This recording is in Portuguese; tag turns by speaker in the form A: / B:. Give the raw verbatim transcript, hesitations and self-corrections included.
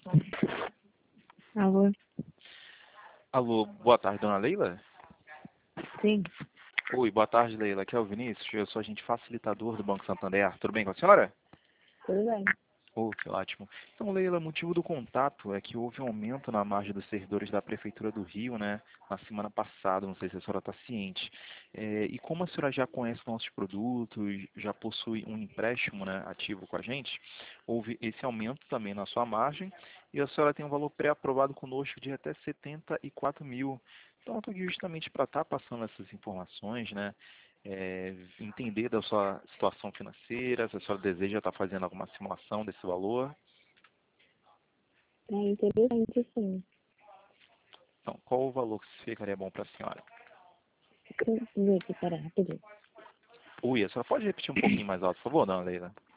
A: Alô?
B: Alô, boa tarde, dona Leila?
A: Sim,
B: Oi, boa tarde, Leila. Aqui é o Vinícius, eu sou agente facilitador do Banco Santander. Tudo bem com a senhora?
A: tudo bem.
B: Oh, que ótimo. Então, Leila, o motivo do contato é que houve um aumento na margem dos servidores da Prefeitura do Rio, né, na semana passada, não sei se a senhora está ciente. É, e como a senhora já conhece nossos produtos, já possui um empréstimo, né, ativo com a gente, houve esse aumento também na sua margem e a senhora tem um valor pré-aprovado conosco de até setenta e quatro mil. Então, eu estou aqui justamente para estar passando essas informações, né, é, entender da sua situação financeira, se a senhora deseja estar fazendo alguma simulação desse valor.
A: É interessante, sim.
B: Então, qual o valor que ficaria bom para a senhora?
A: Deixa eu ver aqui, pera, rapidinho.
B: Ui, a senhora pode repetir um pouquinho mais alto, por favor, dona Leila?